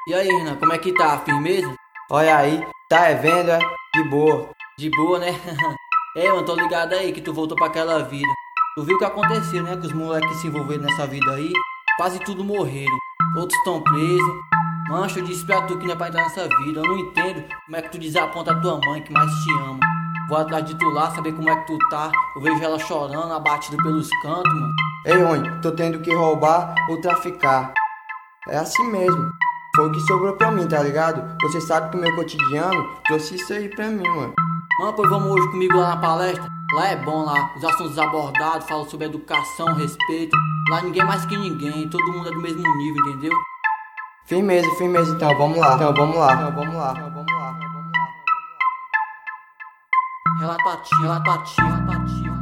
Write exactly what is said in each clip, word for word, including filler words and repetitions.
E aí, Renan, como é que tá? Firmeza? Olha aí, tá é vendo, é? De boa. De boa, né? É, mano, tô ligado aí que tu voltou pra aquela vida. Tu viu o que aconteceu, né? Que os moleques se envolveram nessa vida aí, quase tudo morreram. Outros estão presos. Mancha, eu disse pra tu que não é pra entrar nessa vida. Eu não entendo como é que tu desaponta a tua mãe que mais te ama. Vou atrás de tu lá, saber como é que tu tá. Eu vejo ela chorando, abatida pelos cantos, mano. Ei, Rony, tô tendo que roubar ou traficar. É assim mesmo. Foi o que sobrou pra mim, tá ligado? Você sabe que o meu cotidiano trouxe isso aí pra mim, mano. Mano, pois vamos hoje comigo lá na palestra. Lá é bom lá, os assuntos abordados, falam sobre educação, respeito. Lá ninguém é mais que ninguém, todo mundo é do mesmo nível, entendeu? Firmeza, firmeza, então vamos lá. Então vamos lá. Então vamos lá. Então vamos lá. Relatativo, relatativo, relatativo.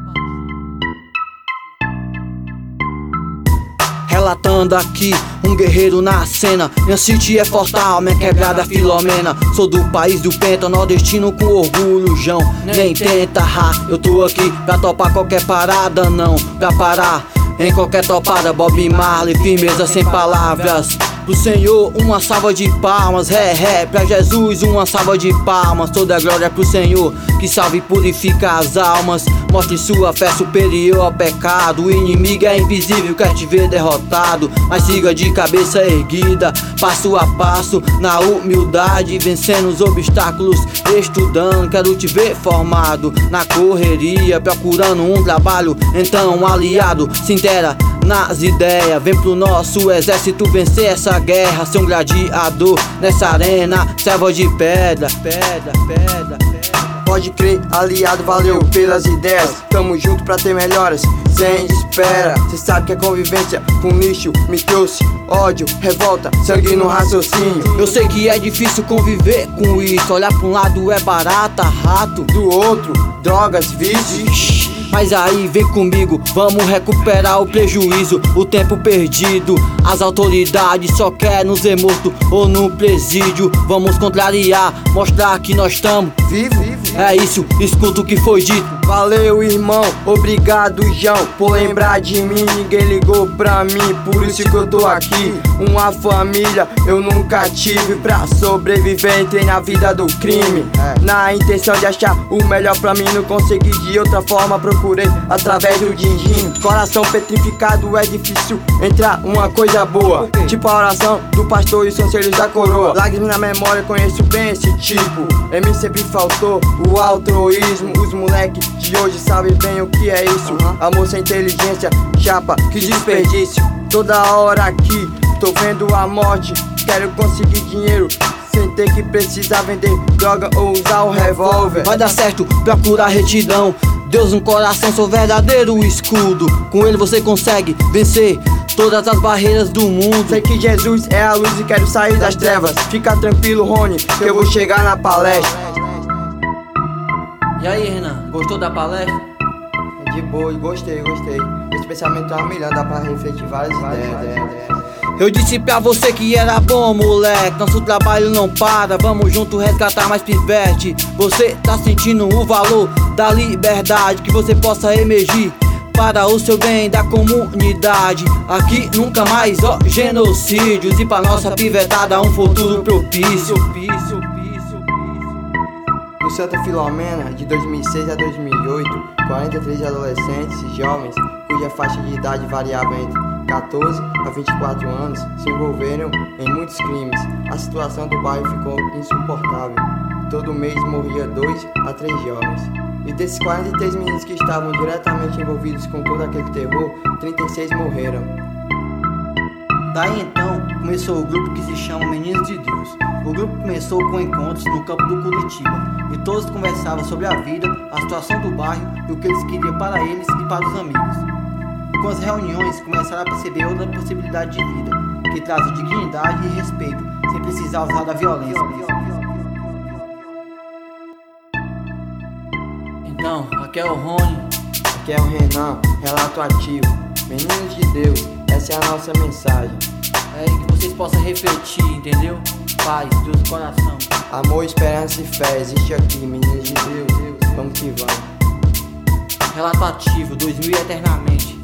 Relatando aqui, um guerreiro na cena. Minha city é fortal, minha quebrada Filomena. Sou do país do Penta, nordestino com orgulho, João. Nem tenta, ha, eu tô aqui pra topar qualquer parada, não. Pra parar em qualquer topada, Bob Marley, firmeza sem palavras. Pro Senhor, uma salva de palmas, ré, ré, pra Jesus, uma salva de palmas. Toda glória pro Senhor, que salve e purifica as almas. Mostre sua fé superior ao pecado. O inimigo é invisível, quer te ver derrotado. Mas siga de cabeça erguida, passo a passo, na humildade, vencendo os obstáculos, estudando. Quero te ver formado na correria, procurando um trabalho, então aliado, se intera nas ideias. Vem pro nosso exército vencer essa guerra, ser um gladiador nessa arena, serva de pedra, pedra, pedra, pedra. Pode crer, aliado, valeu pelas ideias. Tamo junto pra ter melhoras, sem espera. Cê sabe que a convivência com lixo me trouxe ódio, revolta, sangue no raciocínio. Eu sei que é difícil conviver com isso. Olhar pra um lado é barata, rato, do outro, drogas, vícios. Mas aí vem comigo, vamos recuperar o prejuízo, o tempo perdido. As autoridades só querem nos ver morto ou no presídio. Vamos contrariar, mostrar que nós estamos vivo. É isso, escuta o que foi dito. Valeu, irmão, obrigado, João, por lembrar de mim. Ninguém ligou pra mim, por isso que eu tô aqui. Uma família eu nunca tive, pra sobreviver entrei na vida do crime. Na intenção de achar o melhor pra mim, não consegui de outra forma, procurei através do din-din. Coração petrificado, é difícil entrar uma coisa boa, tipo a oração do pastor e os conselhos da coroa. Lágrimas na memória, conheço bem esse tipo. Em mim sempre faltou o altruísmo. Os moleques de hoje sabem bem o que é isso. Amor sem inteligência, chapa, que desperdício. Toda hora aqui, tô vendo a morte. Quero conseguir dinheiro sem ter que precisar vender droga ou usar o revólver. Vai dar certo, procura retidão. Deus no coração, seu verdadeiro escudo. Com ele você consegue vencer todas as barreiras do mundo. Sei que Jesus é a luz e quero sair das trevas. Fica tranquilo, Rony, que eu vou chegar na palestra. E aí, Renan, gostou da palestra? De boa, gostei, gostei. Esse pensamento é uma milhão, dá pra refletir várias ideias. Eu disse pra você que era bom, moleque. Nosso trabalho não para, vamos junto resgatar mais pivete. Você tá sentindo o valor da liberdade, que você possa emergir para o seu bem da comunidade. Aqui nunca mais, ó, genocídios. E pra nossa pivetada um futuro propício. No Santa Filomena, de dois mil e seis a dois mil e oito, quarenta e três adolescentes e jovens, cuja faixa de idade variava entre quatorze a vinte e quatro anos, se envolveram em muitos crimes. A situação do bairro ficou insuportável. Todo mês morria dois a três jovens. E desses quarenta e três meninos que estavam diretamente envolvidos com todo aquele terror, trinta e seis morreram. Daí então começou o grupo que se chama Meninos de Deus. O grupo começou com encontros no campo do Curitiba, e todos conversavam sobre a vida, a situação do bairro e o que eles queriam para eles e para os amigos. Com as reuniões começaram a perceber outra possibilidade de vida, que traz dignidade e respeito, sem precisar usar da violência. Então, aqui é o Rony, aqui é o Renan, relato ativo. Meninos de Deus, essa é a nossa mensagem. É que vocês possam refletir, entendeu? Paz, Deus no coração. Amor, esperança e fé existe aqui, meninos de Deus. Vamos que vamos. Relatativo, dois mil eternamente.